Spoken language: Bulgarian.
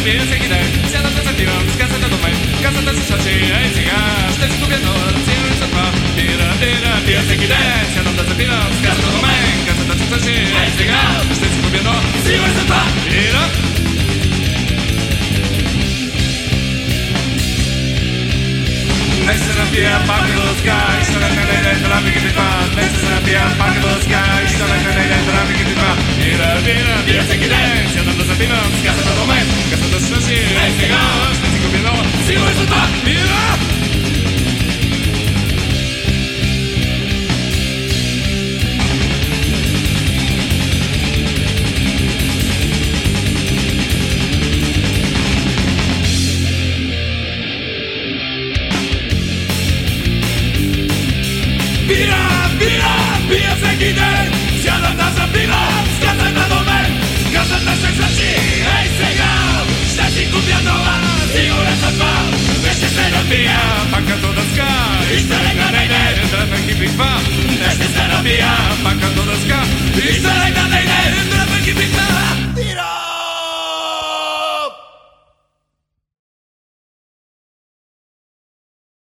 вие всеки ден. Сядам да запивам с касата до мен. Касата се сочи, ей сега ще си купя нова сигурно за това. Бира, бира, пия всеки ден. Сядам да запивам с касата до мен. Касата се сочи, ей сега ще си купя нова сигурно за това. Бира. Днес се напия пак и лъска, и ще ме не трафик и битва. Днес се напия пак и лъска, и ще ме не трафик и битва. Бира, бира, бира всеки ден. Сядам да запивам с касата до мен. Касата се сочи, ей сега ще си купя нова сигурно за това. Бира. Пия всеки ден, сядам да запивам с касата до мен. Касата се сочи, ей сега ще си купя нова сигурен за това. Днес ще се напия, пак като дъска, и ще легна не, трафик и битва. Днес ще се напия,